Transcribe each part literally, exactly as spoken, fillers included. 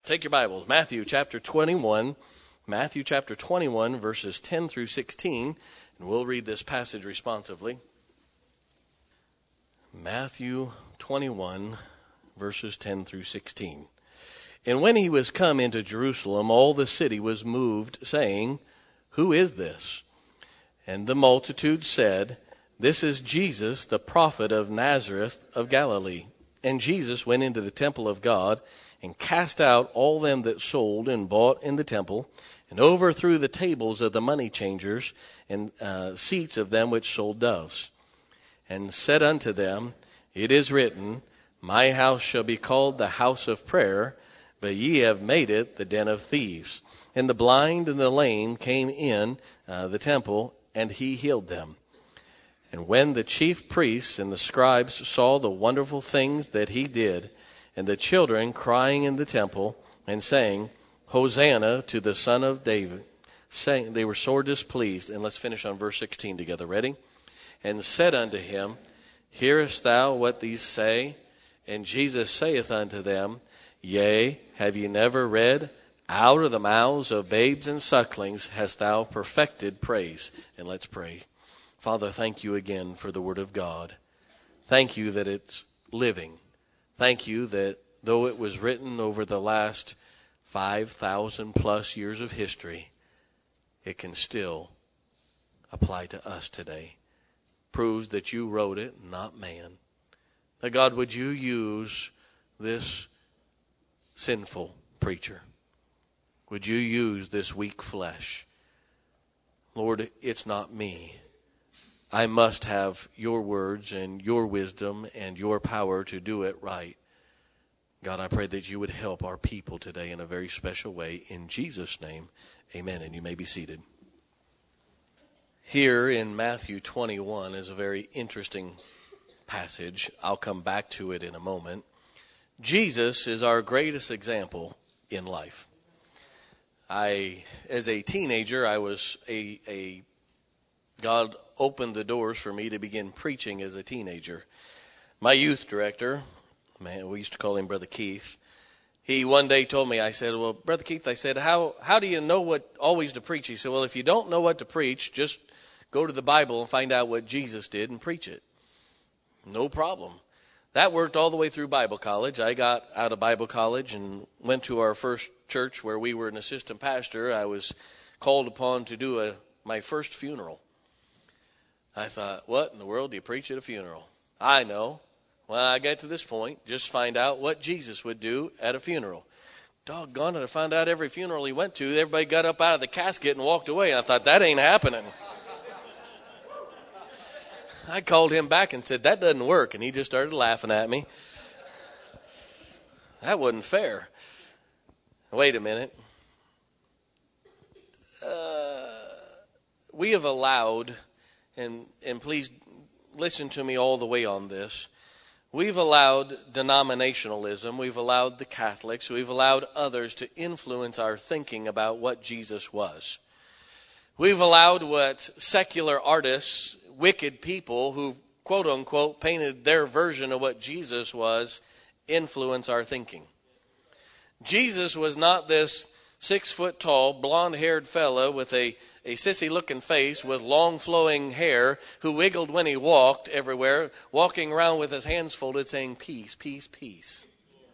Take your Bibles, Matthew chapter twenty-one, Matthew chapter twenty-one, verses ten through sixteen, and we'll read this passage responsively. Matthew twenty-one, verses ten through sixteen. And when he was come into Jerusalem, all the city was moved, saying, Who is this? And the multitude said, This is Jesus, the prophet of Nazareth of Galilee. And Jesus went into the temple of God, and cast out all them that sold and bought in the temple, and overthrew the tables of the money changers, and uh, seats of them which sold doves. And said unto them, It is written, My house shall be called the house of prayer, but ye have made it the den of thieves. And the blind and the lame came in uh, the temple, and he healed them. And when the chief priests and the scribes saw the wonderful things that he did, and the children crying in the temple and saying, Hosanna to the Son of David, saying, they were sore displeased. And let's finish on verse sixteen together. Ready? And said unto him, Hearest thou what these say? And Jesus saith unto them, Yea, have ye never read, Out of the mouths of babes and sucklings hast thou perfected praise. And let's pray. Father, thank you again for the word of God. Thank you that it's living. Thank you that though it was written over the last five thousand plus years of history, it can still apply to us today. Proves that you wrote it, not man. Now, God, would you use this sinful preacher? Would you use this weak flesh? Lord, it's not me. I must have your words and your wisdom and your power to do it right. God, I pray that you would help our people today in a very special way. In Jesus' name, amen. And you may be seated. Here in Matthew twenty-one is a very interesting passage. I'll come back to it in a moment. Jesus is our greatest example in life. I, as a teenager, I was a, a God opened the doors for me to begin preaching as a teenager. My youth director, man, we used to call him Brother Keith. He one day told me, I said, well, Brother Keith, I said, how how do you know what always to preach? He said, well, if you don't know what to preach, just go to the Bible and find out what Jesus did and preach it. No problem. That worked all the way through Bible college. I got out of Bible college and went to our first church where we were an assistant pastor. I was called upon to do a my first funeral. I thought, what in the world do you preach at a funeral? I know. When I got to this point, just find out what Jesus would do at a funeral. Doggone it, I found out every funeral he went to, everybody got up out of the casket and walked away. I thought, that ain't happening. I called him back and said, that doesn't work. And he just started laughing at me. That wasn't fair. Wait a minute. Uh, we have allowed... And and please listen to me all the way on this. We've allowed denominationalism, we've allowed the Catholics, we've allowed others to influence our thinking about what Jesus was. We've allowed what secular artists, wicked people who, quote unquote, painted their version of what Jesus was, influence our thinking. Jesus was not this six foot tall, blonde haired fella with a A sissy-looking face with long flowing hair who wiggled when he walked everywhere, walking around with his hands folded saying, peace, peace, peace.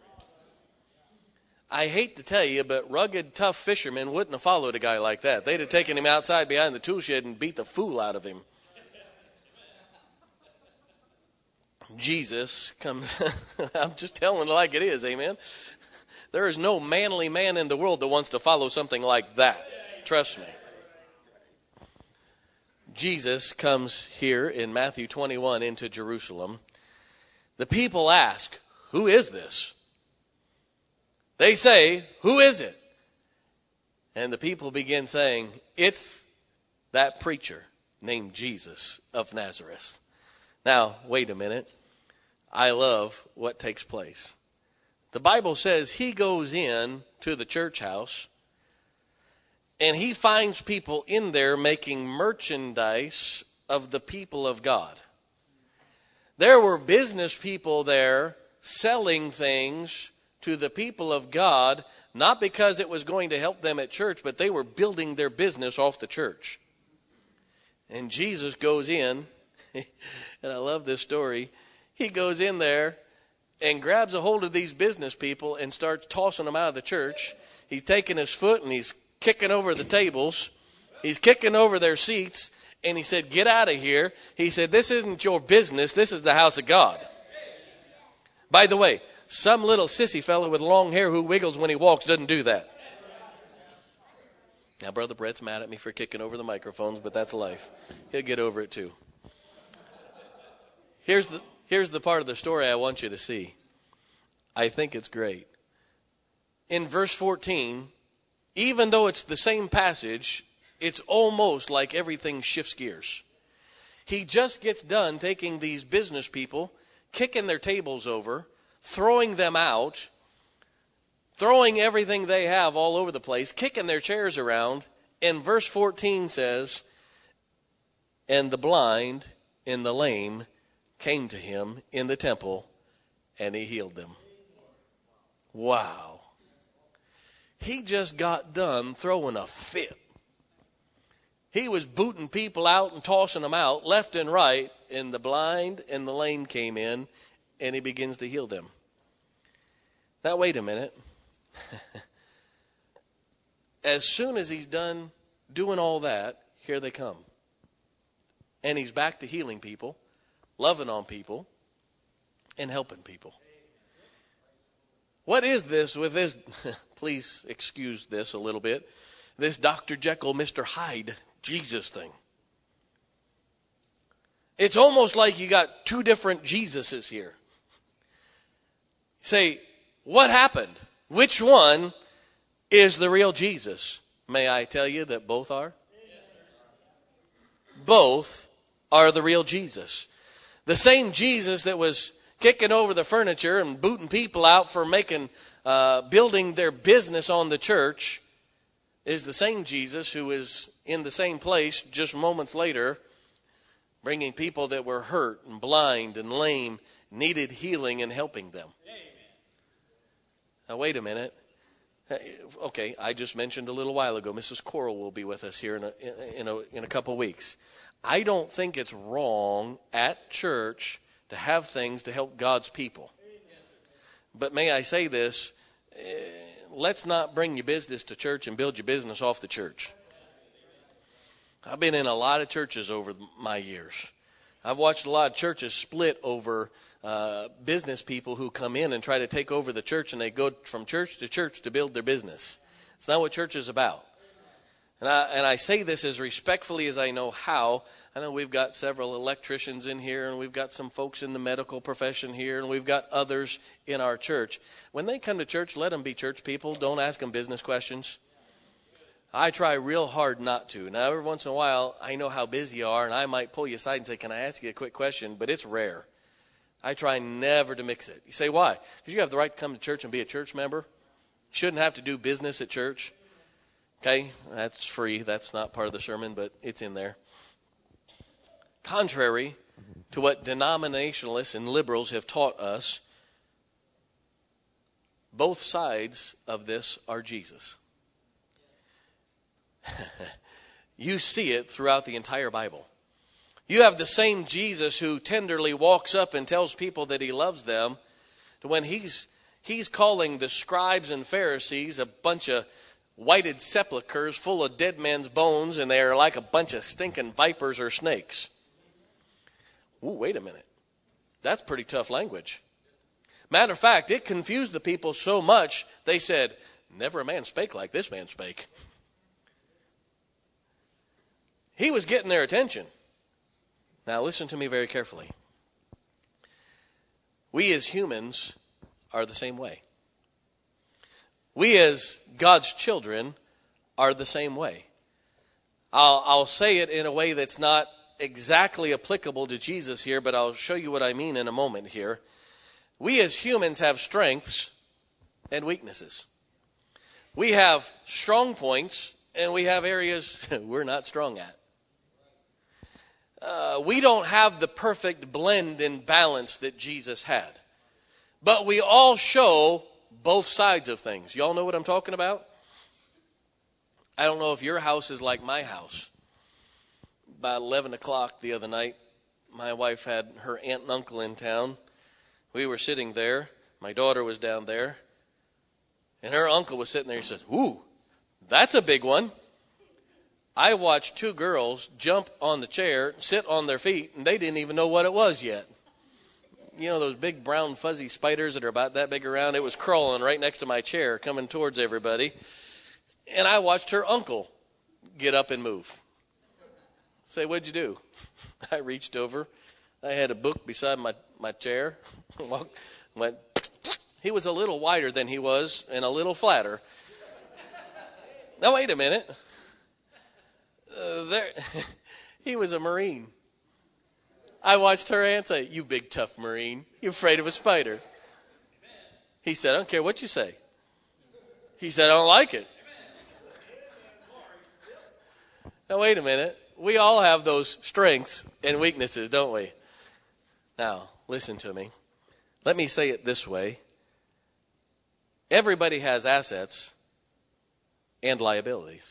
I hate to tell you, but rugged, tough fishermen wouldn't have followed a guy like that. They'd have taken him outside behind the tool shed and beat the fool out of him. Jesus comes, I'm just telling it like it is, amen. There is no manly man in the world that wants to follow something like that. Trust me. Jesus comes here in Matthew twenty-one into Jerusalem. The people ask, who is this? They say, who is it? And the people begin saying, it's that preacher named Jesus of Nazareth. Now, wait a minute. I love what takes place. The Bible says he goes in to the church house, and he finds people in there making merchandise of the people of God. There were business people there selling things to the people of God, not because it was going to help them at church, but they were building their business off the church. And Jesus goes in, and I love this story. He goes in there and grabs a hold of these business people and starts tossing them out of the church. He's taking his foot and he's kicking over the tables. He's kicking over their seats. And he said, get out of here. He said, this isn't your business. This is the house of God. By the way, some little sissy fellow with long hair who wiggles when he walks doesn't do that. Now, Brother Brett's mad at me for kicking over the microphones, but that's life. He'll get over it too. Here's the, here's the part of the story I want you to see. I think it's great. In verse fourteen, even though it's the same passage, it's almost like everything shifts gears. He just gets done taking these business people, kicking their tables over, throwing them out, throwing everything they have all over the place, kicking their chairs around. And verse fourteen says, and the blind and the lame came to him in the temple, and he healed them. Wow. He just got done throwing a fit. He was booting people out and tossing them out left and right, and the blind and the lame came in, and he begins to heal them. Now, wait a minute. As soon as he's done doing all that, here they come. And he's back to healing people, loving on people, and helping people. What is this with this? Please excuse this a little bit. This Doctor Jekyll, Mister Hyde Jesus thing. It's almost like you got two different Jesuses here. Say, what happened? Which one is the real Jesus? May I tell you that both are? Both are the real Jesus. The same Jesus that was kicking over the furniture and booting people out for making, uh, building their business on the church is the same Jesus who is in the same place just moments later, bringing people that were hurt and blind and lame, needed healing, and helping them. Now, wait a minute. Okay, I just mentioned a little while ago, Missus Coral will be with us here in a, in a, in a couple weeks. I don't think it's wrong at church to have things to help God's people. But may I say this, eh, let's not bring your business to church and build your business off the church. I've been in a lot of churches over my years. I've watched a lot of churches split over uh, business people who come in and try to take over the church, and they go from church to church to build their business. It's not what church is about. And I, and I say this as respectfully as I know how. I know we've got several electricians in here, and we've got some folks in the medical profession here, and we've got others in our church. When they come to church, let them be church people. Don't ask them business questions. I try real hard not to. Now, every once in a while, I know how busy you are, and I might pull you aside and say, can I ask you a quick question? But it's rare. I try never to mix it. You say, why? Because you have the right to come to church and be a church member. You shouldn't have to do business at church. Okay, that's free. That's not part of the sermon, but it's in there. Contrary to what denominationalists and liberals have taught us, both sides of this are Jesus. You see it throughout the entire Bible. You have the same Jesus who tenderly walks up and tells people that he loves them, to when he's he's calling the scribes and Pharisees a bunch of whited sepulchres full of dead men's bones, and they are like a bunch of stinking vipers or snakes. Ooh, wait a minute. That's pretty tough language. Matter of fact, it confused the people so much, they said, never a man spake like this man spake. He was getting their attention. Now listen to me very carefully. We as humans are the same way. We as God's children are the same way. I'll, I'll say it in a way that's not exactly applicable to Jesus here, but I'll show you what I mean in a moment here. We as humans have strengths and weaknesses. We have strong points and we have areas we're not strong at. Uh, we don't have the perfect blend and balance that Jesus had. But we all show both sides of things. Y'all know what I'm talking about? I don't know if your house is like my house. About eleven o'clock the other night, my wife had her aunt and uncle in town. We were sitting there. My daughter was down there. And her uncle was sitting there. He said, "Ooh, that's a big one." I watched two girls jump on the chair, sit on their feet, and they didn't even know what it was yet. You know those big brown fuzzy spiders that are about that big around? It was crawling right next to my chair, coming towards everybody. And I watched her uncle get up and move. Say, "What'd you do?" I reached over. I had a book beside my, my chair. Walked, went. He was a little wider than he was and a little flatter. Now, wait a minute. Uh, there, he was a Marine. I watched her aunt say, "You big tough Marine. You afraid of a spider?" He said, "I don't care what you say." He said, "I don't like it." Now, wait a minute. We all have those strengths and weaknesses, don't we? Now, listen to me. Let me say it this way. Everybody has assets and liabilities.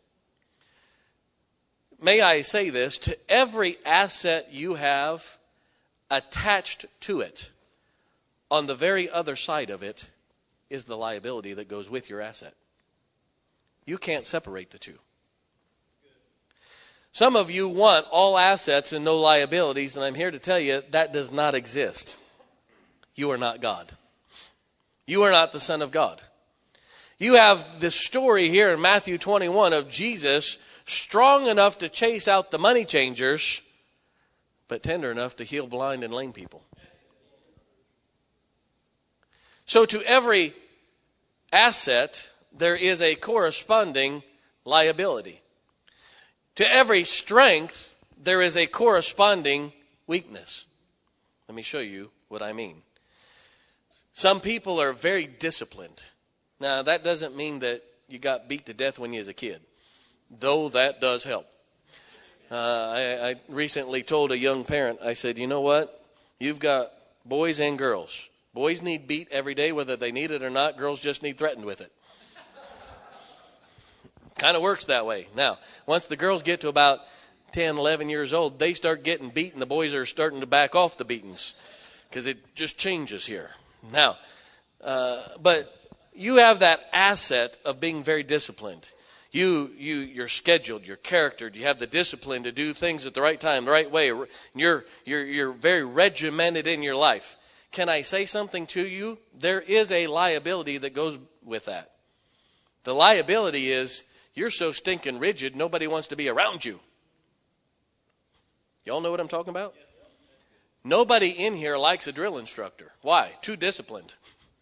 May I say this? To every asset you have, attached to it, on the very other side of it, is the liability that goes with your asset. You can't separate the two. Some of you want all assets and no liabilities, and I'm here to tell you that does not exist. You are not God. You are not the Son of God. You have this story here in Matthew twenty-one of Jesus strong enough to chase out the money changers, but tender enough to heal blind and lame people. So to every asset, there is a corresponding liability. To every strength, there is a corresponding weakness. Let me show you what I mean. Some people are very disciplined. Now, that doesn't mean that you got beat to death when you was a kid, though that does help. Uh, I, I recently told a young parent, I said, "You know what? You've got boys and girls. Boys need beat every day, whether they need it or not. Girls just need threatened with it." Kind of works that way. Now, once the girls get to about ten, eleven years old, they start getting beaten. The boys are starting to back off the beatings because it just changes here. Now, uh, but you have that asset of being very disciplined. You, you, you're scheduled, you're charactered, you have the discipline to do things at the right time, the right way. You're, you're, you're very regimented in your life. Can I say something to you? There is a liability that goes with that. The liability is you're so stinking rigid, nobody wants to be around you. Y'all know what I'm talking about? Nobody in here likes a drill instructor. Why? Too disciplined.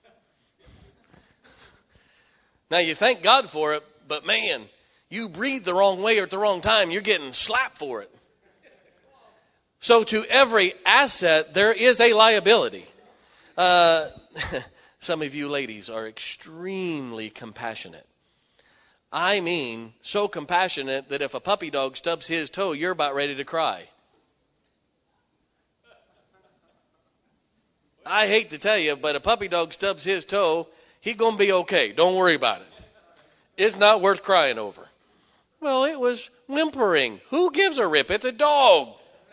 Now, you thank God for it, but man, you breathe the wrong way or at the wrong time, you're getting slapped for it. So to every asset, there is a liability. Uh, some of you ladies are extremely compassionate. I mean, so compassionate that if a puppy dog stubs his toe, you're about ready to cry. I hate to tell you, but a puppy dog stubs his toe, he's going to be okay. Don't worry about it. It's not worth crying over. Well, it was whimpering. Who gives a rip? It's a dog.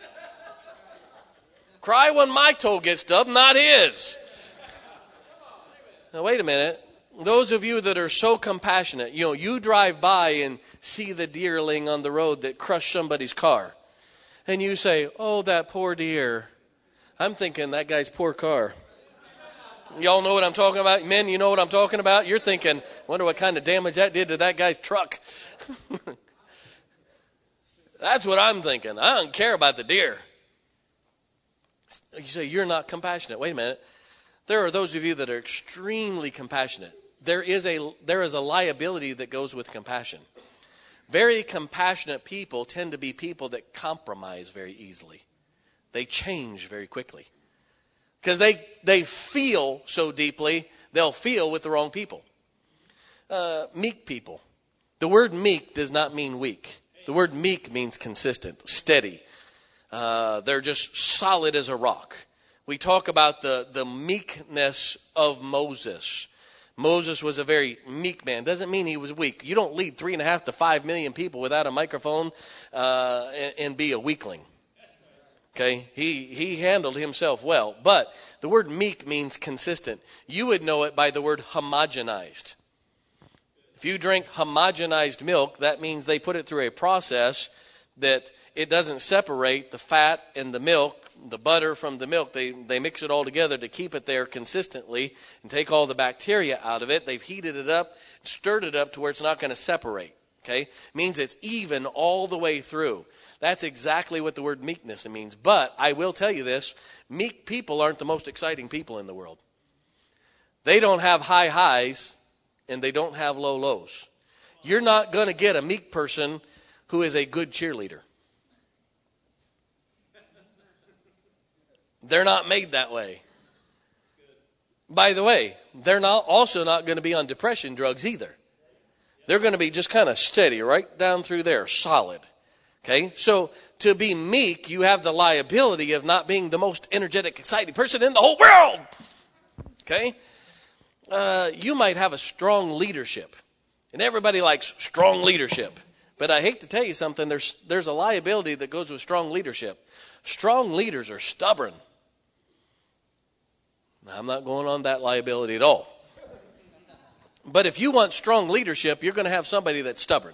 Cry when my toe gets stubbed, not his. Now, wait a minute. Those of you that are so compassionate, you know, you drive by and see the deerling on the road that crushed somebody's car. And you say, "Oh, that poor deer." I'm thinking that guy's poor car. Y'all know what I'm talking about? Men, you know what I'm talking about? You're thinking, wonder what kind of damage that did to that guy's truck. That's what I'm thinking. I don't care about the deer. You say, you're not compassionate. Wait a minute. There are those of you that are extremely compassionate. There is a there is a liability that goes with compassion. Very compassionate people tend to be people that compromise very easily. They change very quickly. Because they, they feel so deeply, they'll feel with the wrong people. Uh, meek people. The word meek does not mean weak. The word meek means consistent, steady. Uh, they're just solid as a rock. We talk about the, the meekness of Moses. Moses was a very meek man. Doesn't mean he was weak. You don't lead three and a half to five million people without a microphone uh, and, and be a weakling. Okay, he he handled himself well. But the word meek means consistent. You would know it by the word homogenized. If you drink homogenized milk, that means they put it through a process that it doesn't separate the fat and the milk, the butter from the milk. They they mix it all together to keep it there consistently and take all the bacteria out of it. They've heated it up, stirred it up to where it's not going to separate. Okay, it means it's even all the way through. That's exactly what the word meekness means. But I will tell you this, meek people aren't the most exciting people in the world. They don't have high highs and they don't have low lows. You're not going to get a meek person who is a good cheerleader. They're not made that way. By the way, they're not also not going to be on depression drugs either. They're going to be just kind of steady right down through there, solid. Okay, so to be meek, you have the liability of not being the most energetic, exciting person in the whole world. Okay, uh, you might have a strong leadership, and everybody likes strong leadership. But I hate to tell you something, there's there's a liability that goes with strong leadership. Strong leaders are stubborn. I'm not going on that liability at all. But if you want strong leadership, you're going to have somebody that's stubborn.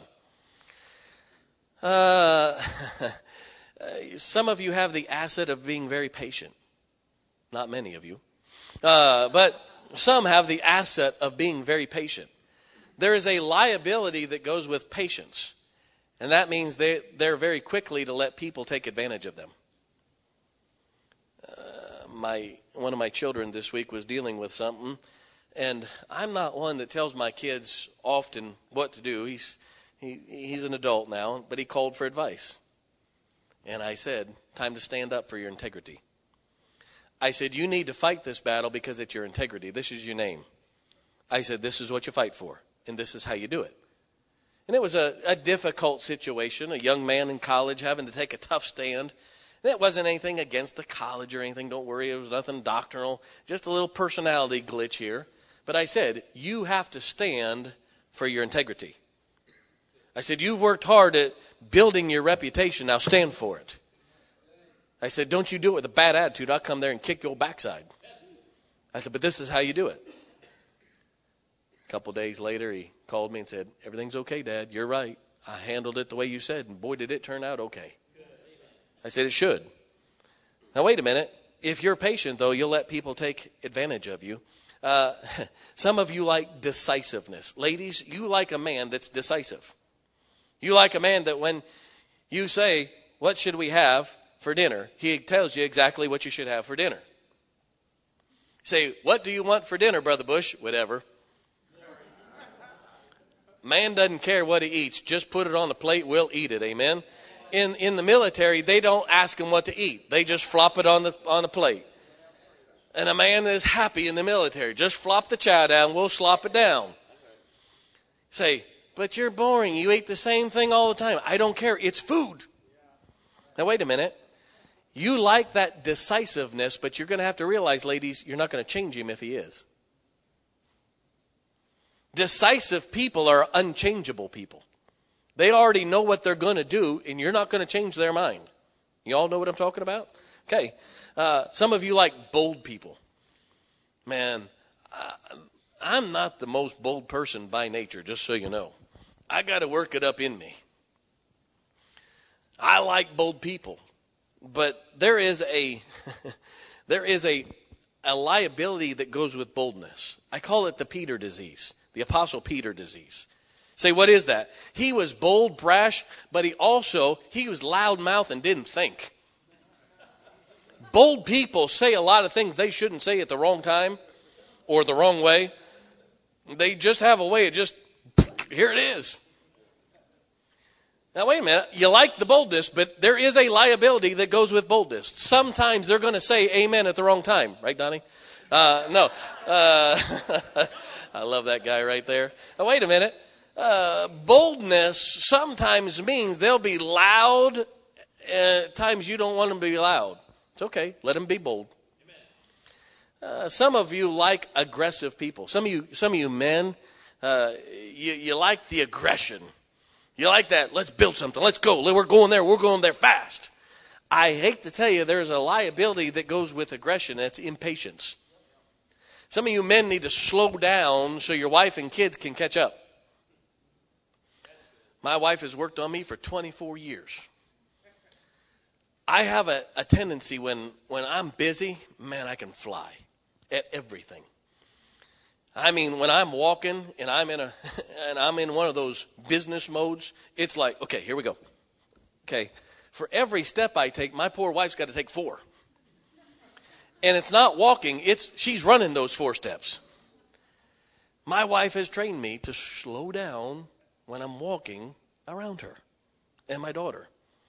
Uh, some of you have the asset of being very patient. Not many of you. Uh, but some have the asset of being very patient. There is a liability that goes with patience. And that means they, they're very quickly to let people take advantage of them. Uh, my one of my children this week was dealing with something. And I'm not one that tells my kids often what to do. He's He, he's an adult now, but he called for advice. And I said, time to stand up for your integrity. I said, you need to fight this battle because it's your integrity. This is your name. I said, this is what you fight for, and this is how you do it. And it was a, a difficult situation, a young man in college having to take a tough stand. And it wasn't anything against the college or anything. Don't worry, it was nothing doctrinal, just a little personality glitch here. But I said, you have to stand for your integrity. I said, you've worked hard at building your reputation. Now stand for it. I said, don't you do it with a bad attitude. I'll come there and kick your backside. I said, but this is how you do it. A couple days later, he called me and said, everything's okay, Dad. You're right. I handled it the way you said, and boy, did it turn out okay. I said, it should. Now, wait a minute. If you're patient, though, you'll let people take advantage of you. Uh, some of you like decisiveness. Ladies, you like a man that's decisive. You like a man that when you say, what should we have for dinner? He tells you exactly what you should have for dinner. Say, what do you want for dinner, Brother Bush? Whatever. Man doesn't care what he eats. Just put it on the plate. We'll eat it. Amen. In in the military, they don't ask him what to eat. They just flop it on the on the plate. And a man is happy in the military. Just flop the chow down. We'll slop it down. Say, but you're boring. You eat the same thing all the time. I don't care. It's food. Now, wait a minute. You like that decisiveness, but you're going to have to realize, ladies, you're not going to change him if he is. Decisive people are unchangeable people. They already know what they're going to do, and you're not going to change their mind. You all know what I'm talking about? Okay. Uh, some of you like bold people. Man, I, I'm not the most bold person by nature, just so you know. I got to work it up in me. I like bold people. But there is a there is a, a liability that goes with boldness. I call it the Peter disease, the Apostle Peter disease. Say, what is that? He was bold, brash, but he also, he was loudmouth and didn't think. Bold people say a lot of things they shouldn't say at the wrong time or the wrong way. They just have a way of just, here it is. Now, wait a minute. You like the boldness, but there is a liability that goes with boldness. Sometimes they're going to say amen at the wrong time. Right, Donnie? Uh, no. Uh, I love that guy right there. Now, wait a minute. Uh, boldness sometimes means they'll be loud at times you don't want them to be loud. It's okay. Let them be bold. Uh, some of you like aggressive people. Some of you, some of you men, uh, you, you like the aggression. You like that, let's build something, let's go, we're going there, we're going there fast. I hate to tell you, there's a liability that goes with aggression, and it's impatience. Some of you men need to slow down so your wife and kids can catch up. My wife has worked on me for twenty-four years. I have a, a tendency when, when I'm busy, man, I can fly at everything. I mean, when I'm walking and I'm in a and I'm in one of those business modes, it's like, okay, here we go. Okay, for every step I take, my poor wife's got to take four. And it's not walking, it's she's running those four steps. My wife has trained me to slow down when I'm walking around her and my daughter.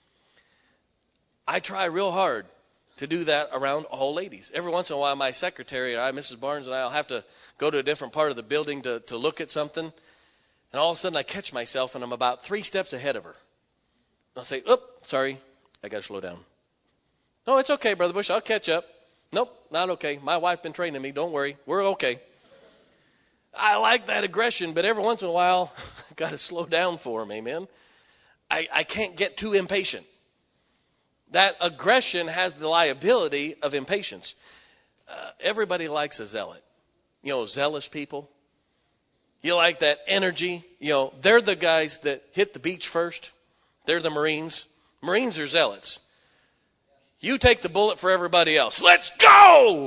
I try real hard to do that around all ladies. Every once in a while, my secretary, I, Missus Barnes, and I will have to go to a different part of the building to, to look at something. And all of a sudden, I catch myself, and I'm about three steps ahead of her. I'll say, "Oop, sorry, I got to slow down." "No, it's okay, Brother Bush, I'll catch up." "Nope, not okay. My wife been training me. Don't worry, we're okay." I like that aggression, but every once in a while, I've got to slow down for him, amen? I, I can't get too impatient. That aggression has the liability of impatience. Uh, everybody likes a zealot. You know, zealous people. You like that energy. You know, they're the guys that hit the beach first. They're the Marines. Marines are zealots. You take the bullet for everybody else. Let's go!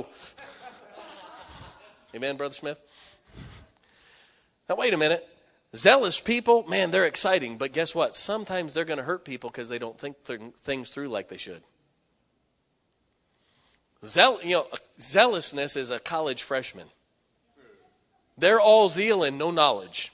Amen, Brother Smith? Now, wait a minute. Zealous people, man, they're exciting. But guess what? Sometimes they're going to hurt people because they don't think th- things through like they should. Zeal, you know, zealousness is a college freshman. They're all zeal and no knowledge.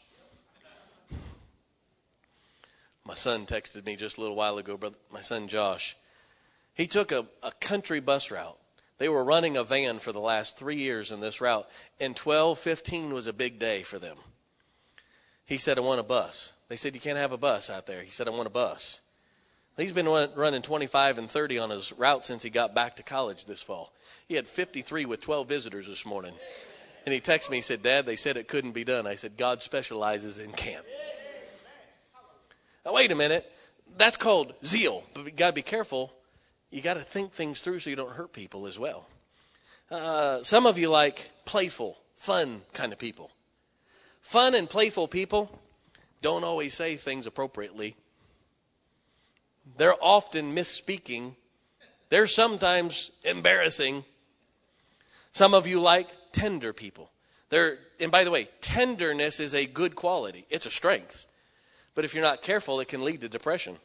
My son texted me just a little while ago, brother, my son Josh. He took a, a country bus route. They were running a van for the last three years in this route, and twelve fifteen was a big day for them. He said, "I want a bus." They said, "You can't have a bus out there." He said, "I want a bus." He's been running twenty-five and thirty on his route since he got back to college this fall. He had fifty-three with twelve visitors this morning. And he texted me, he said, "Dad, they said it couldn't be done." I said, "God specializes in camp." Now, wait a minute. That's called zeal. But you got to be careful. You got to think things through so you don't hurt people as well. Uh, some of you like playful, fun kind of people. Fun and playful people don't always say things appropriately. They're often misspeaking. They're sometimes embarrassing. Some of you like tender people. They're, and by the way, tenderness is a good quality. It's a strength. But if you're not careful, it can lead to depression.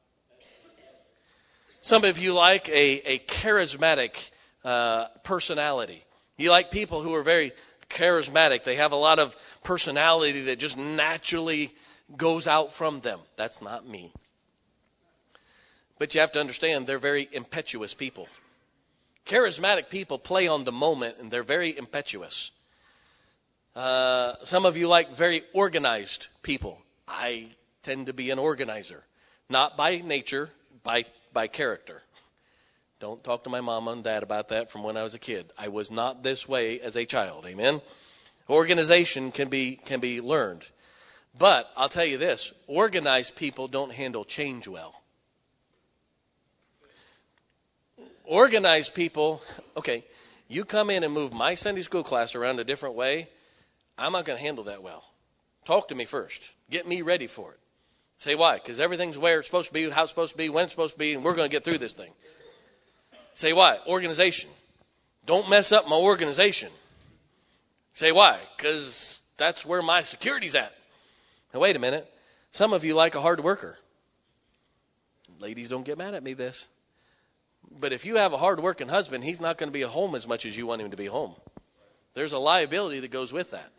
Some of you like a, a charismatic uh, personality. You like people who are very charismatic. They have a lot of personality that just naturally goes out from them. That's not me. But you have to understand, they're very impetuous people. Charismatic people play on the moment, and they're very impetuous. Uh, some of you like very organized people. I tend to be an organizer. Not by nature, by, by character. Don't talk to my mom and dad about that from when I was a kid. I was not this way as a child. Amen? Organization can be can be learned. But I'll tell you this, organized people don't handle change well. Organized people, okay, you come in and move my Sunday school class around a different way, I'm not going to handle that well. Talk to me first. Get me ready for it. Say why? Because everything's where it's supposed to be, how it's supposed to be, when it's supposed to be, and we're going to get through this thing. Say why? Organization. Don't mess up my organization. Say why? Because that's where my security's at. Now, wait a minute. Some of you like a hard worker. Ladies, don't get mad at me this. But if you have a hard-working husband, he's not going to be at home as much as you want him to be home. There's a liability that goes with that.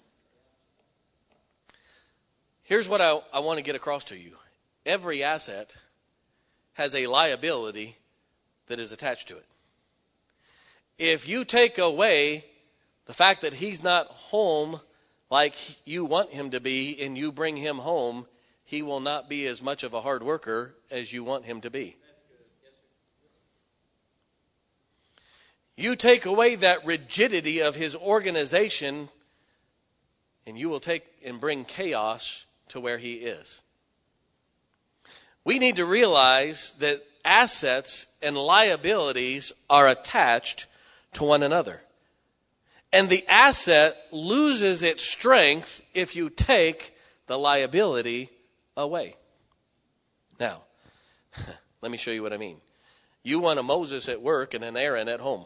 Here's what I, I want to get across to you. Every asset has a liability that is attached to it. If you take away the fact that he's not home like you want him to be and you bring him home, he will not be as much of a hard worker as you want him to be. You take away that rigidity of his organization, and you will take and bring chaos to where he is. We need to realize that assets and liabilities are attached to one another. And the asset loses its strength if you take the liability away. Now, let me show you what I mean. You want a Moses at work and an Aaron at home.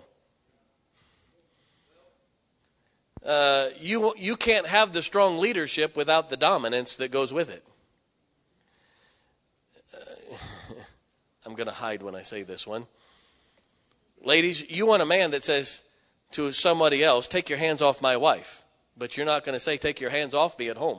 Uh, you, you can't have the strong leadership without the dominance that goes with it. Uh, I'm going to hide when I say this one. Ladies, you want a man that says to somebody else, take your hands off my wife. But you're not going to say, take your hands off me at home.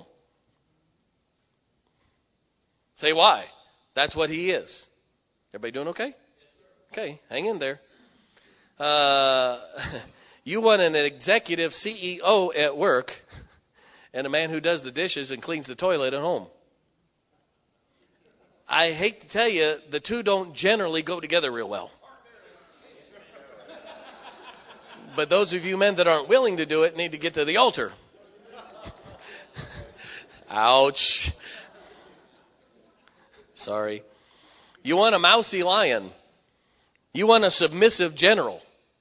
Say why? That's what he is. Everybody doing okay? Okay, hang in there. Uh, you want an executive C E O at work and a man who does the dishes and cleans the toilet at home. I hate to tell you, the two don't generally go together real well. But those of you men that aren't willing to do it need to get to the altar. Ouch. Sorry. You want a mousy lion. You want a submissive general.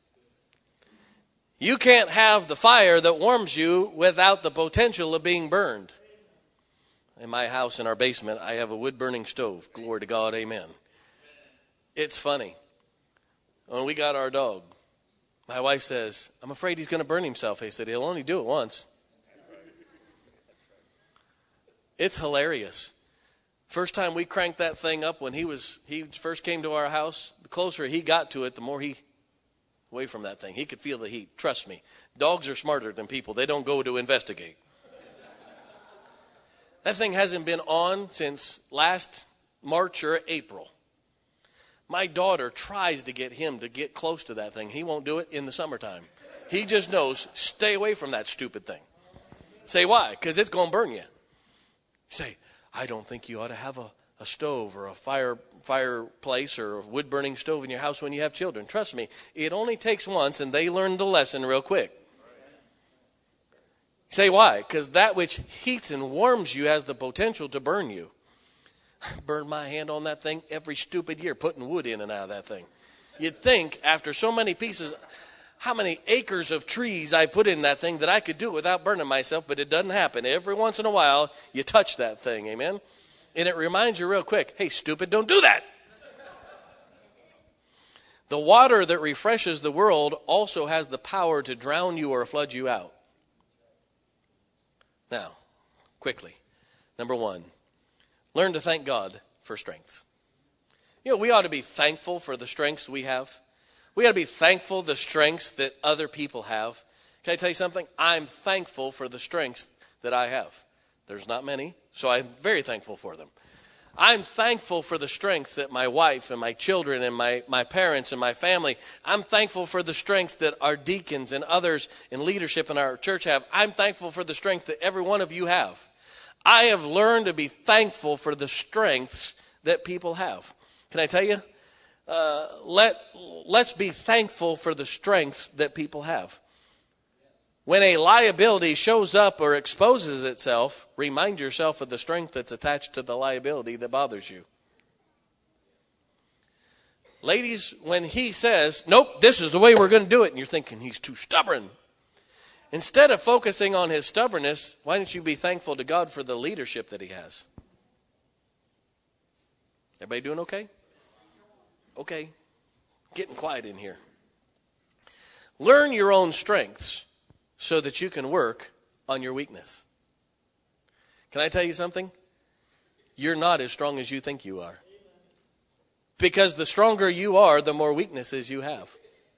You can't have the fire that warms you without the potential of being burned. In my house, in our basement, I have a wood-burning stove. Glory to God, amen. It's funny. When we got our dog, my wife says, I'm afraid he's going to burn himself. I said, he'll only do it once. It's hilarious. First time we cranked that thing up when he was he first came to our house, the closer he got to it, the more he away from that thing. He could feel the heat. Trust me. Dogs are smarter than people. They don't go to investigate. That thing hasn't been on since last March or April. My daughter tries to get him to get close to that thing. He won't do it in the summertime. He just knows, stay away from that stupid thing. Say why? Because it's going to burn you. Say, I don't think you ought to have a, a stove or a fire fireplace or a wood-burning stove in your house when you have children. Trust me, it only takes once and they learn the lesson real quick. Say why? Because that which heats and warms you has the potential to burn you. I burn my hand on that thing every stupid year, putting wood in and out of that thing. You'd think after so many pieces, how many acres of trees I put in that thing that I could do it without burning myself, but it doesn't happen. Every once in a while, you touch that thing, amen? And it reminds you real quick, hey, stupid, don't do that. The water that refreshes the world also has the power to drown you or flood you out. Now, quickly, number one, learn to thank God for strength. You know, we ought to be thankful for the strengths we have. We ought to be thankful for the strengths that other people have. Can I tell you something? I'm thankful for the strengths that I have. There's not many, so I'm very thankful for them. I'm thankful for the strength that my wife and my children and my, my parents and my family. I'm thankful for the strengths that our deacons and others in leadership in our church have. I'm thankful for the strength that every one of you have. I have learned to be thankful for the strengths that people have. Can I tell you? Uh, let, let's be thankful for the strengths that people have. When a liability shows up or exposes itself, remind yourself of the strength that's attached to the liability that bothers you. Ladies, when he says, nope, this is the way we're going to do it, and you're thinking he's too stubborn. Instead of focusing on his stubbornness, why don't you be thankful to God for the leadership that he has? Everybody doing okay? Okay. Getting quiet in here. Learn your own strengths so that you can work on your weakness. Can I tell you something? You're not as strong as you think you are. Because the stronger you are, the more weaknesses you have.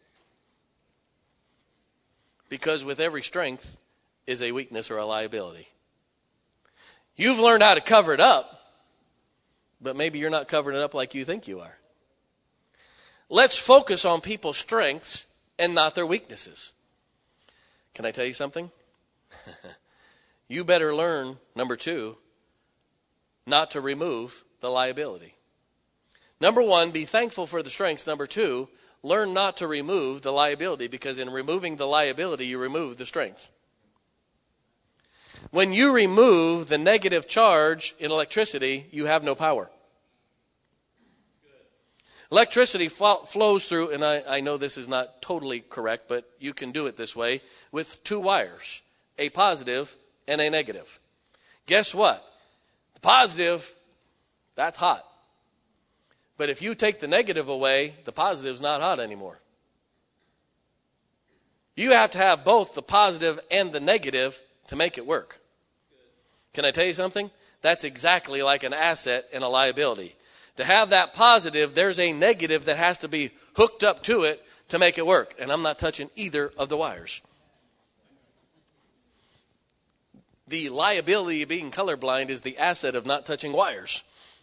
Because with every strength is a weakness or a liability. You've learned how to cover it up, but maybe you're not covering it up like you think you are. Let's focus on people's strengths and not their weaknesses. Can I tell you something? You better learn, number two, not to remove the liability. Number one, be thankful for the strengths. Number two, learn not to remove the liability, because in removing the liability, you remove the strength. When you remove the negative charge in electricity, you have no power. Electricity fo- flows through, and I, I know this is not totally correct, but you can do it this way, with two wires, a positive and a negative. Guess what? The positive, that's hot. But if you take the negative away, the positive's not hot anymore. You have to have both the positive and the negative to make it work. Can I tell you something? That's exactly like an asset and a liability. To have that positive, there's a negative that has to be hooked up to it to make it work. And I'm not touching either of the wires. The liability of being colorblind is the asset of not touching wires.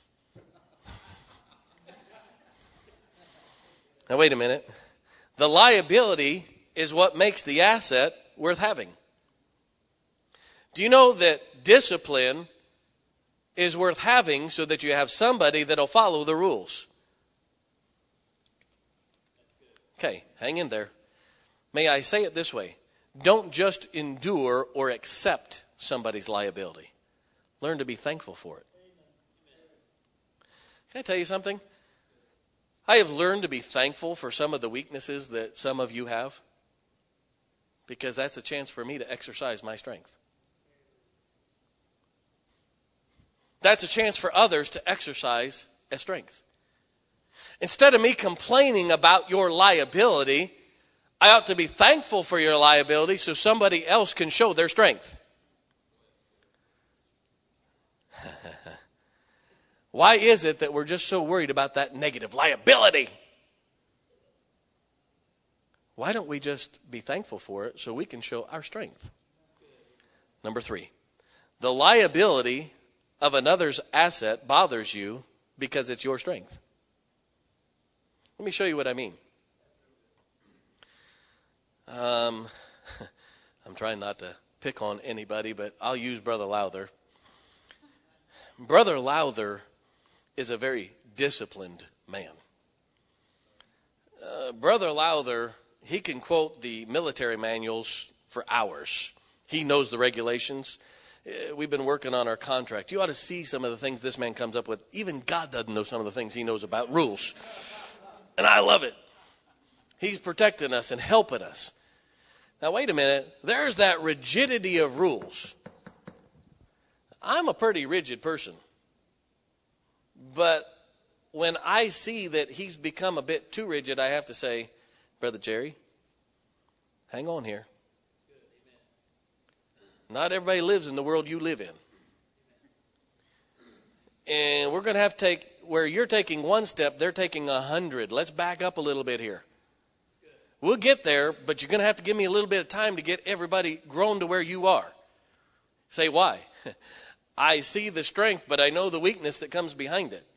Now, wait a minute. The liability is what makes the asset worth having. Do you know that discipline is worth having so that you have somebody that'll follow the rules? Okay, hang in there. May I say it this way? Don't just endure or accept somebody's liability. Learn to be thankful for it. Can I tell you something? I have learned to be thankful for some of the weaknesses that some of you have, because that's a chance for me to exercise my strength. That's a chance for others to exercise a strength. Instead of me complaining about your liability, I ought to be thankful for your liability so somebody else can show their strength. Why is it that we're just so worried about that negative liability? Why don't we just be thankful for it so we can show our strength? Number three, the liability of another's asset bothers you because it's your strength. Let me show you what I mean. Um, I'm trying not to pick on anybody, but I'll use Brother Lowther. Brother Lowther is a very disciplined man. Uh, Brother Lowther, he can quote the military manuals for hours. He knows the regulations. Uh, we've been working on our contract. You ought to see some of the things this man comes up with. Even God doesn't know some of the things he knows about rules. And I love it. He's protecting us and helping us. Now, wait a minute. There's that rigidity of rules. I'm a pretty rigid person. But when I see that he's become a bit too rigid, I have to say, Brother Jerry, hang on here. Not everybody lives in the world you live in. And we're going to have to take, where you're taking one step, they're taking a hundred. Let's back up a little bit here. We'll get there, but you're going to have to give me a little bit of time to get everybody grown to where you are. Say, why? I see the strength, but I know the weakness that comes behind it.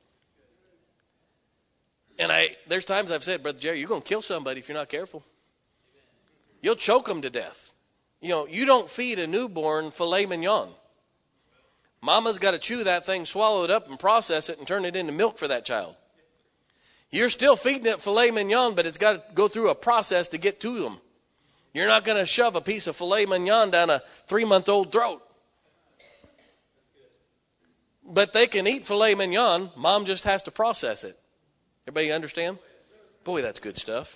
And I, there's times I've said, Brother Jerry, you're going to kill somebody if you're not careful. You'll choke them to death. You know, you don't feed a newborn filet mignon. Mama's got to chew that thing, swallow it up, and process it and turn it into milk for that child. You're still feeding it filet mignon, but it's got to go through a process to get to them. You're not going to shove a piece of filet mignon down a three-month-old throat. But they can eat filet mignon. Mom just has to process it. Everybody understand? Boy, that's good stuff.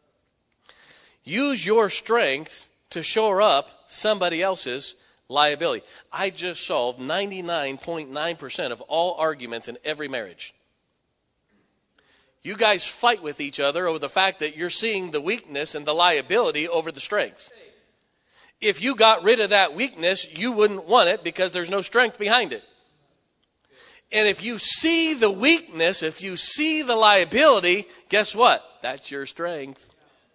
Use your strength to shore up somebody else's liability. I just solved ninety-nine point nine percent of all arguments in every marriage. You guys fight with each other over the fact that you're seeing the weakness and the liability over the strength. If you got rid of that weakness, you wouldn't want it because there's no strength behind it. And if you see the weakness, if you see the liability, guess what? That's your strength.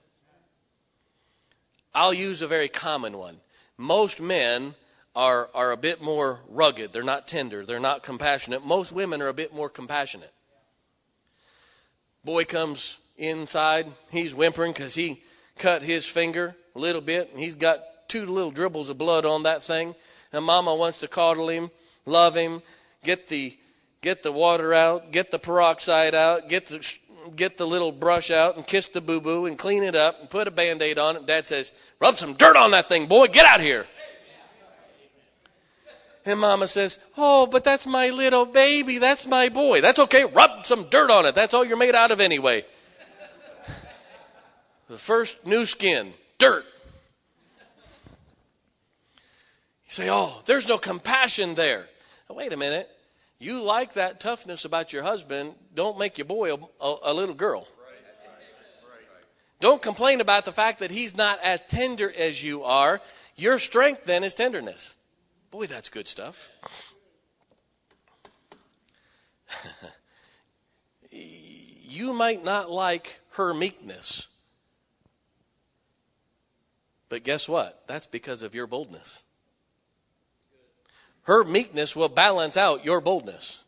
I'll use a very common one. Most men are, are a bit more rugged. They're not tender. They're not compassionate. Most women are a bit more compassionate. Boy comes inside. He's whimpering because he cut his finger a little bit. And he's got two little dribbles of blood on that thing. And Mama wants to coddle him, love him, get the get the water out, get the peroxide out, get the get the little brush out and kiss the boo-boo and clean it up and put a Band-Aid on it. Dad says, rub some dirt on that thing, boy. Get out here. And Mama says, oh, but that's my little baby. That's my boy. That's okay. Rub some dirt on it. That's all you're made out of anyway. The first new skin, dirt. You say, oh, there's no compassion there. Now, wait a minute. You like that toughness about your husband. Don't make your boy a, a, a little girl. Don't complain about the fact that he's not as tender as you are. Your strength then is tenderness. Boy, that's good stuff. You might not like her meekness. But guess what? That's because of your boldness. Her meekness will balance out your boldness.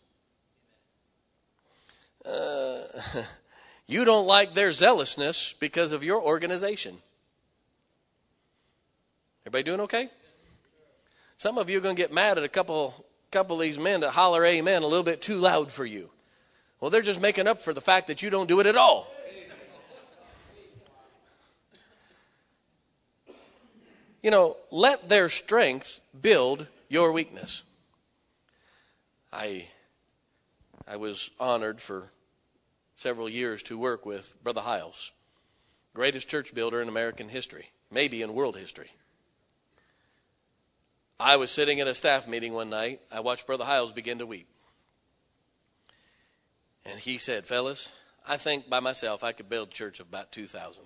Uh, you don't like their zealousness because of your organization. Everybody doing okay? Some of you are going to get mad at a couple, couple of these men that holler amen a little bit too loud for you. Well, they're just making up for the fact that you don't do it at all. You know, let their strength build your weakness. I, I was honored for several years to work with Brother Hiles, greatest church builder in American history, maybe in world history. I was sitting at a staff meeting one night. I watched Brother Hiles begin to weep. And he said, fellas, I think by myself I could build a church of about two thousand.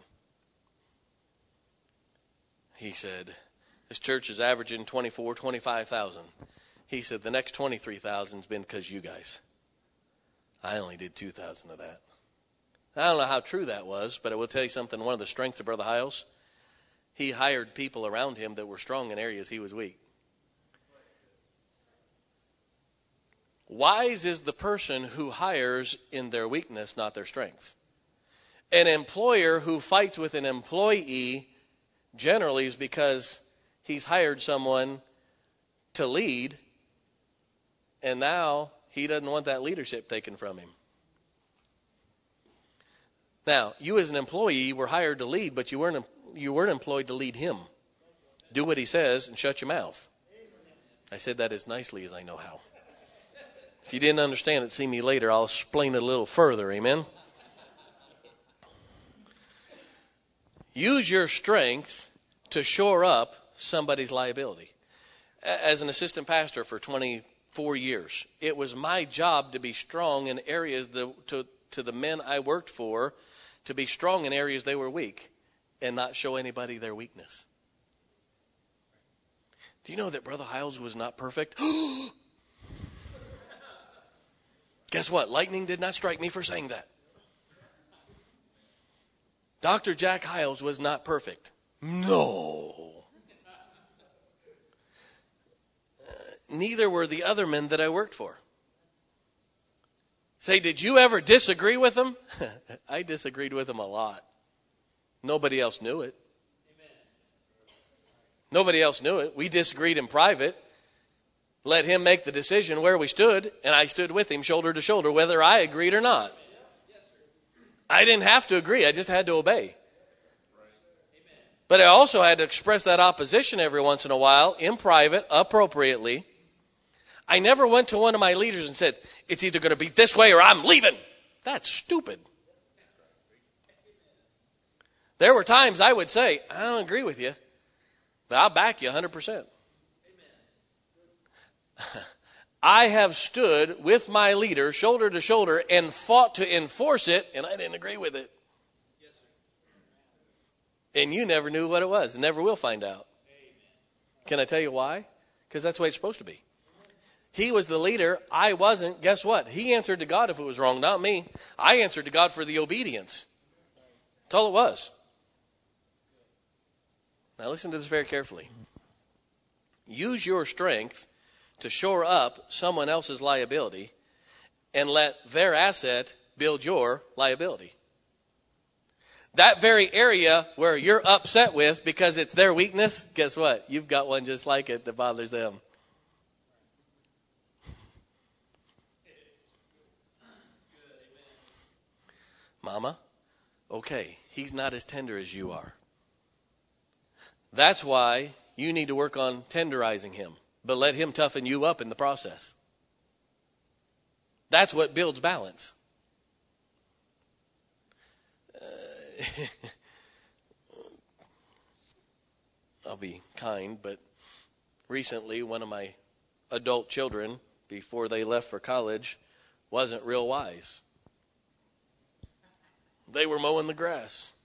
He said, this church is averaging twenty-four, twenty-five thousand. He said, the next twenty-three thousand has been because you guys. I only did two thousand of that. I don't know how true that was, but I will tell you something. One of the strengths of Brother Hiles, he hired people around him that were strong in areas he was weak. Wise is the person who hires in their weakness, not their strength. An employer who fights with an employee generally is because he's hired someone to lead, and now he doesn't want that leadership taken from him. Now, you as an employee were hired to lead, but you weren't you weren't employed to lead him. Do what he says and shut your mouth. I said that as nicely as I know how. If you didn't understand it, see me later. I'll explain it a little further. Amen? Use your strength to shore up somebody's liability. As an assistant pastor for twenty-four years, it was my job to be strong in areas that, to, to the men I worked for, to be strong in areas they were weak and not show anybody their weakness. Do you know that Brother Hiles was not perfect? Guess what? Lightning did not strike me for saying that. Doctor Jack Hiles was not perfect. No. Uh, neither were the other men that I worked for. Say, did you ever disagree with them? I disagreed with them a lot. Nobody else knew it. Nobody else knew it. We disagreed in private. Let him make the decision where we stood, and I stood with him shoulder to shoulder, whether I agreed or not. I didn't have to agree. I just had to obey. But I also had to express that opposition every once in a while, in private, appropriately. I never went to one of my leaders and said, it's either going to be this way or I'm leaving. That's stupid. There were times I would say, I don't agree with you, but I'll back you one hundred percent. I have stood with my leader shoulder to shoulder and fought to enforce it, and I didn't agree with it. And you never knew what it was and never will find out. Can I tell you why? Because that's the way it's supposed to be. He was the leader. I wasn't. Guess what? He answered to God if it was wrong, not me. I answered to God for the obedience. That's all it was. Now listen to this very carefully. Use your strength to shore up someone else's liability and let their asset build your liability. That very area where you're upset with because it's their weakness, guess what? You've got one just like it that bothers them. Mama, okay, he's not as tender as you are. That's why you need to work on tenderizing him, but let him toughen you up in the process. That's what builds balance. Uh, I'll be kind, but recently one of my adult children, before they left for college, wasn't real wise. They were mowing the grass.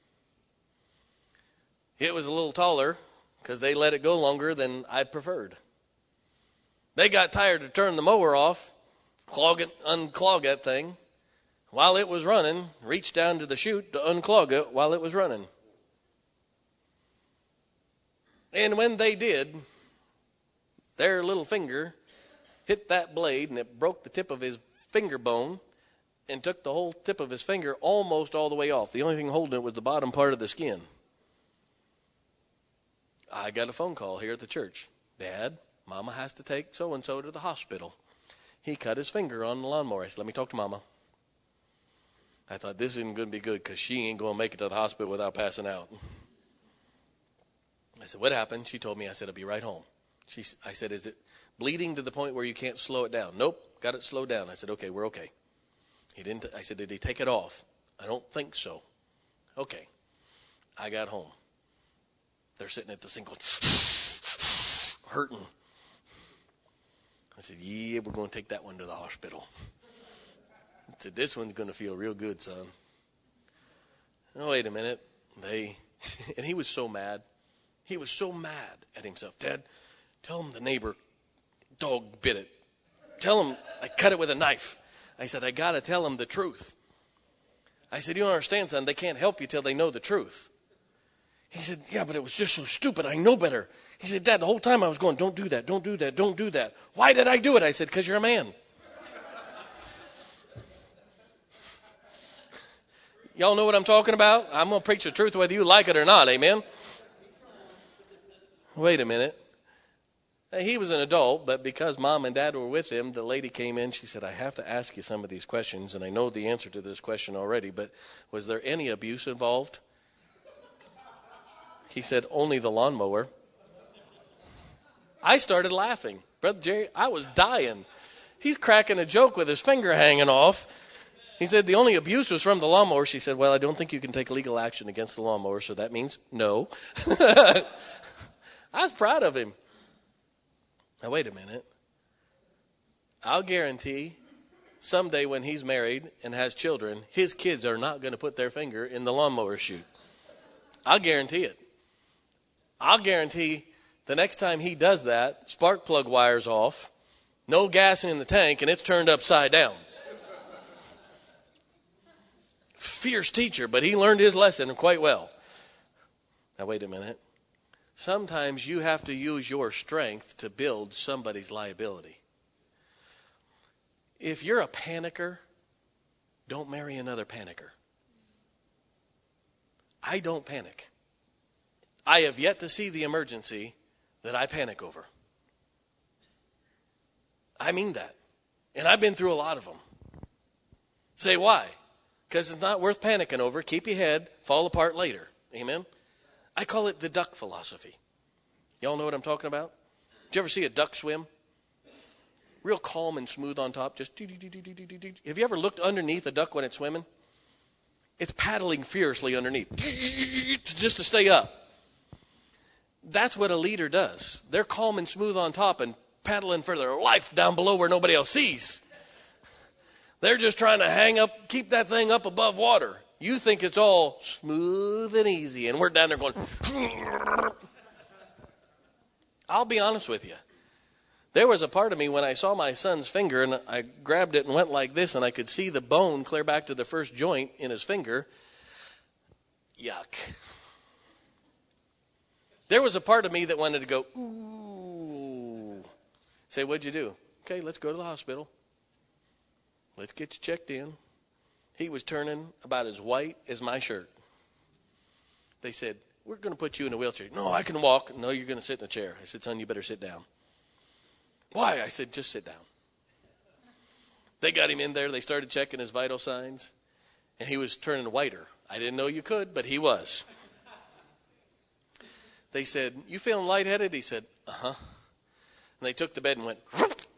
It was a little taller because they let it go longer than I preferred. They got tired to turn the mower off, clog it, unclog that thing while it was running, reached down to the chute to unclog it while it was running. And when they did, their little finger hit that blade and it broke the tip of his finger bone and took the whole tip of his finger almost all the way off. The only thing holding it was the bottom part of the skin. I got a phone call here at the church. Dad, Mama has to take so-and-so to the hospital. He cut his finger on the lawnmower. I said, let me talk to Mama. I thought this isn't going to be good because she ain't going to make it to the hospital without passing out. I said, what happened? She told me. I said, I'll be right home. She, I said, is it bleeding to the point where you can't slow it down? Nope, got it slowed down. I said, okay, we're okay. He didn't. I said, did he take it off? I don't think so. Okay. I got home. They're sitting at the sink going, hurting. I said, yeah, we're going to take that one to the hospital. I said, this one's going to feel real good, son. Oh, wait a minute. They, and he was so mad. He was so mad at himself. Dad, tell him the neighbor dog bit it. Tell him I cut it with a knife. I said, I got to tell him the truth. I said, you don't understand, son. They can't help you till they know the truth. He said, yeah, but it was just so stupid. I know better. He said, Dad, the whole time I was going, don't do that, don't do that, don't do that. Why did I do it? I said, because you're a man. Y'all know what I'm talking about? I'm going to preach the truth whether you like it or not, amen? Wait a minute. He was an adult, but because Mom and Dad were with him, the lady came in. She said, I have to ask you some of these questions, and I know the answer to this question already, but was there any abuse involved? He said, only the lawnmower. I started laughing. Brother Jerry, I was dying. He's cracking a joke with his finger hanging off. He said, the only abuse was from the lawnmower. She said, well, I don't think you can take legal action against the lawnmower, so that means no. I was proud of him. Now, wait a minute. I'll guarantee someday when he's married and has children, his kids are not going to put their finger in the lawnmower chute. I'll guarantee it. I'll guarantee the next time he does that, spark plug wires off, no gas in the tank, and it's turned upside down. Fierce teacher, but he learned his lesson quite well. Now, wait a minute. Sometimes you have to use your strength to build somebody's liability. If you're a panicker, don't marry another panicker. I don't panic. I have yet to see the emergency that I panic over. I mean that. And I've been through a lot of them. Say why? Because it's not worth panicking over. Keep your head, fall apart later. Amen? I call it the duck philosophy. Y'all know what I'm talking about? Did you ever see a duck swim? Real calm and smooth on top. Just have you ever looked underneath a duck when it's swimming? It's paddling fiercely underneath just to stay up. That's what a leader does. They're calm and smooth on top and paddling for their life down below where nobody else sees. They're just trying to hang up, keep that thing up above water. You think it's all smooth and easy, and we're down there going, I'll be honest with you. There was a part of me when I saw my son's finger, and I grabbed it and went like this, and I could see the bone clear back to the first joint in his finger. Yuck. There was a part of me that wanted to go, ooh. Say, what'd you do? Okay, let's go to the hospital. Let's get you checked in. He was turning about as white as my shirt. They said, we're going to put you in a wheelchair. No, I can walk. No, you're going to sit in a chair. I said, son, you better sit down. Why? I said, just sit down. They got him in there. They started checking his vital signs. And he was turning whiter. I didn't know you could, but he was. They said, "You feeling lightheaded?" He said, "Uh-huh." And they took the bed and went.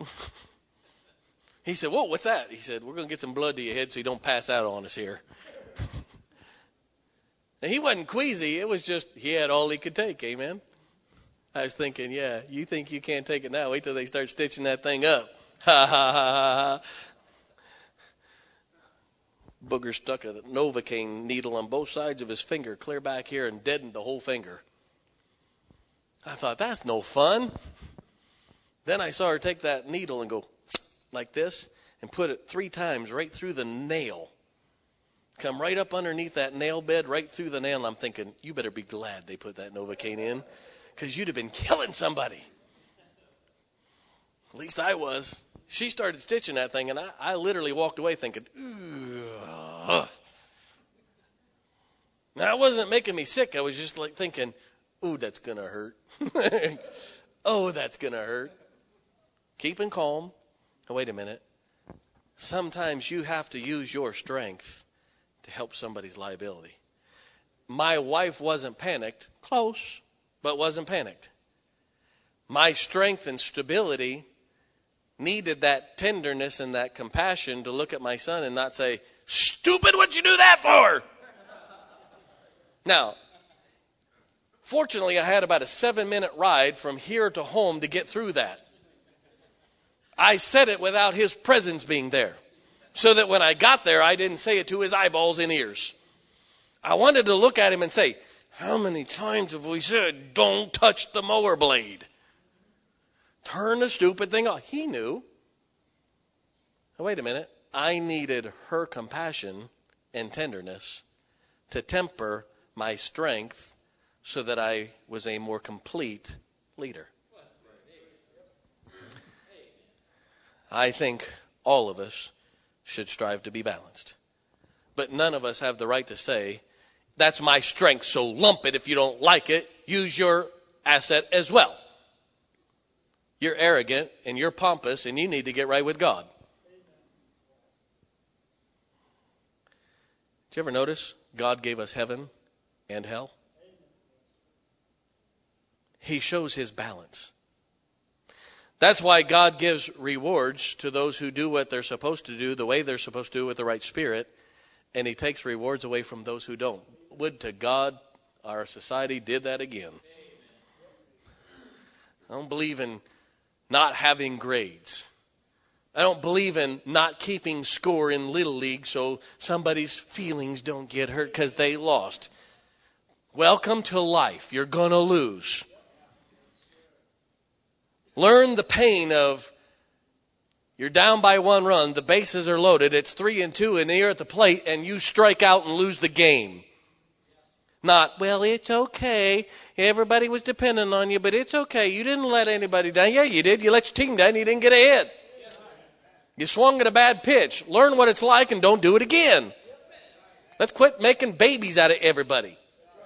He said, "Whoa, what's that?" He said, "We're going to get some blood to your head so you don't pass out on us here." And he wasn't queasy. It was just he had all he could take. Amen. I was thinking, yeah, you think you can't take it now. Wait till they start stitching that thing up. Ha, ha, ha, ha. Booger stuck a Novocaine needle on both sides of his finger, clear back here, and deadened the whole finger. I thought, that's no fun. Then I saw her take that needle and go like this and put it three times right through the nail. Come right up underneath that nail bed, right through the nail. And I'm thinking, you better be glad they put that Novocaine in, because you'd have been killing somebody. At least I was. She started stitching that thing, and I, I literally walked away thinking, ugh. Now, it wasn't making me sick. I was just like thinking, ooh, that's going to hurt. Oh, that's going to hurt. Keeping calm. Now, wait a minute. Sometimes you have to use your strength to help somebody's liability. My wife wasn't panicked. Close, but wasn't panicked. My strength and stability needed that tenderness and that compassion to look at my son and not say, "Stupid, what'd you do that for?" Now, fortunately, I had about a seven-minute ride from here to home to get through that. I said it without his presence being there, so that when I got there, I didn't say it to his eyeballs and ears. I wanted to look at him and say, how many times have we said, don't touch the mower blade? Turn the stupid thing off. He knew. Now, wait a minute. I needed her compassion and tenderness to temper my strength so that I was a more complete leader. I think all of us should strive to be balanced. But none of us have the right to say, that's my strength, so lump it. If you don't like it, use your asset as well. You're arrogant and you're pompous and you need to get right with God. Did you ever notice God gave us heaven and hell? He shows his balance. That's why God gives rewards to those who do what they're supposed to do, the way they're supposed to do with the right spirit, and he takes rewards away from those who don't. Would to God our society did that again. I don't believe in not having grades. I don't believe in not keeping score in Little League so somebody's feelings don't get hurt because they lost. Welcome to life. You're going to lose. Learn the pain of you're down by one run, the bases are loaded, it's three and two, and you're at the plate, and you strike out and lose the game. Not, well, it's okay. Everybody was dependent on you, but it's okay. You didn't let anybody down. Yeah, you did. You let your team down. You didn't get ahead. You swung at a bad pitch. Learn what it's like and don't do it again. Let's quit making babies out of everybody.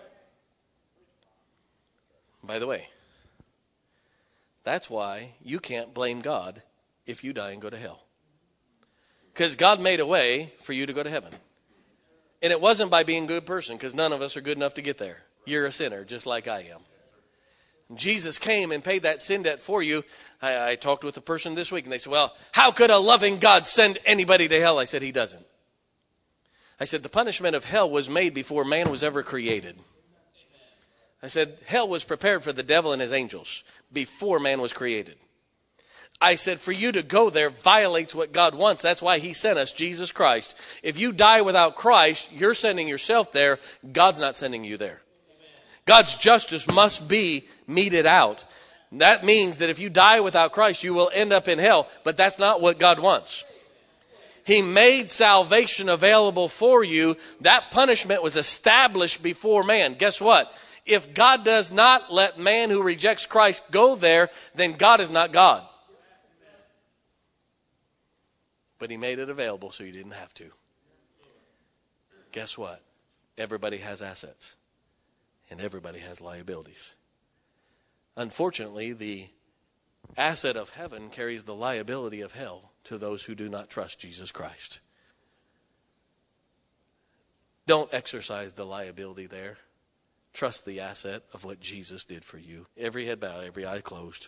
By the way, that's why you can't blame God if you die and go to hell. Because God made a way for you to go to heaven. And it wasn't by being a good person, because none of us are good enough to get there. You're a sinner, just like I am. Jesus came and paid that sin debt for you. I, I talked with a person this week, and they said, well, how could a loving God send anybody to hell? I said, he doesn't. I said, the punishment of hell was made before man was ever created. I said, hell was prepared for the devil and his angels before man was created. I said, for you to go there violates what God wants. That's why he sent us Jesus Christ. If you die without Christ, you're sending yourself there. God's not sending you there. God's justice must be meted out. That means that if you die without Christ, you will end up in hell. But that's not what God wants. He made salvation available for you. That punishment was established before man. Guess what? If God does not let man who rejects Christ go there, then God is not God. But he made it available so you didn't have to. Guess what? Everybody has assets. And everybody has liabilities. Unfortunately, the asset of heaven carries the liability of hell to those who do not trust Jesus Christ. Don't exercise the liability there. Trust the asset of what Jesus did for you. Every head bowed, every eye closed.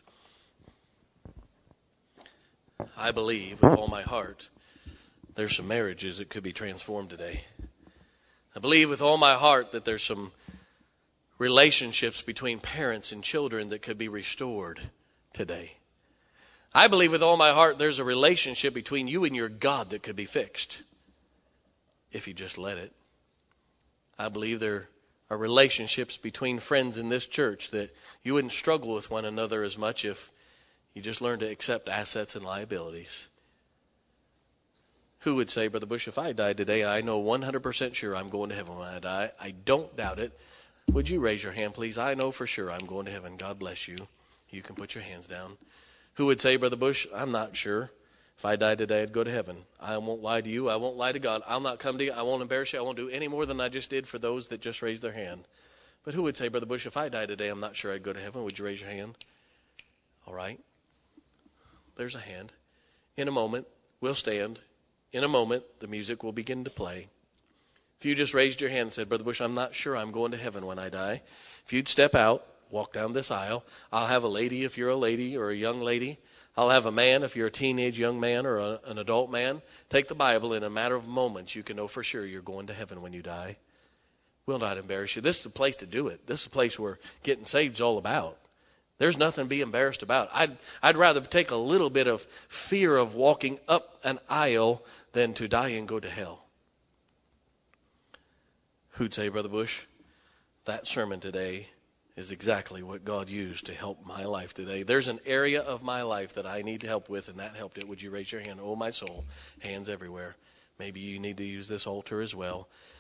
I believe with all my heart there's some marriages that could be transformed today. I believe with all my heart that there's some relationships between parents and children that could be restored today. I believe with all my heart there's a relationship between you and your God that could be fixed if you just let it. I believe there are relationships between friends in this church that you wouldn't struggle with one another as much if you just learned to accept assets and liabilities. Who would say, Brother Bush, if I died today, I know one hundred percent sure I'm going to heaven when I die. I don't doubt it. Would you raise your hand, please? I know for sure I'm going to heaven. God bless you. You can put your hands down. Who would say, Brother Bush, I'm not sure. If I died today, I'd go to heaven. I won't lie to you. I won't lie to God. I'll not come to you. I won't embarrass you. I won't do any more than I just did for those that just raised their hand. But who would say, Brother Bush, if I died today, I'm not sure I'd go to heaven. Would you raise your hand? All right. There's a hand. In a moment, we'll stand. In a moment, the music will begin to play. If you just raised your hand and said, Brother Bush, I'm not sure I'm going to heaven when I die. If you'd step out, walk down this aisle. I'll have a lady if you're a lady or a young lady. I'll have a man if you're a teenage young man or a, an adult man. Take the Bible. In a matter of moments, you can know for sure you're going to heaven when you die. We'll not embarrass you. This is the place to do it. This is the place where getting saved is all about. There's nothing to be embarrassed about. I'd, I'd rather take a little bit of fear of walking up an aisle than to die and go to hell. Who'd say, Brother Bush, that sermon today is exactly what God used to help my life today. There's an area of my life that I need help with, and that helped it. Would you raise your hand? Oh, my soul. Hands everywhere. Maybe you need to use this altar as well.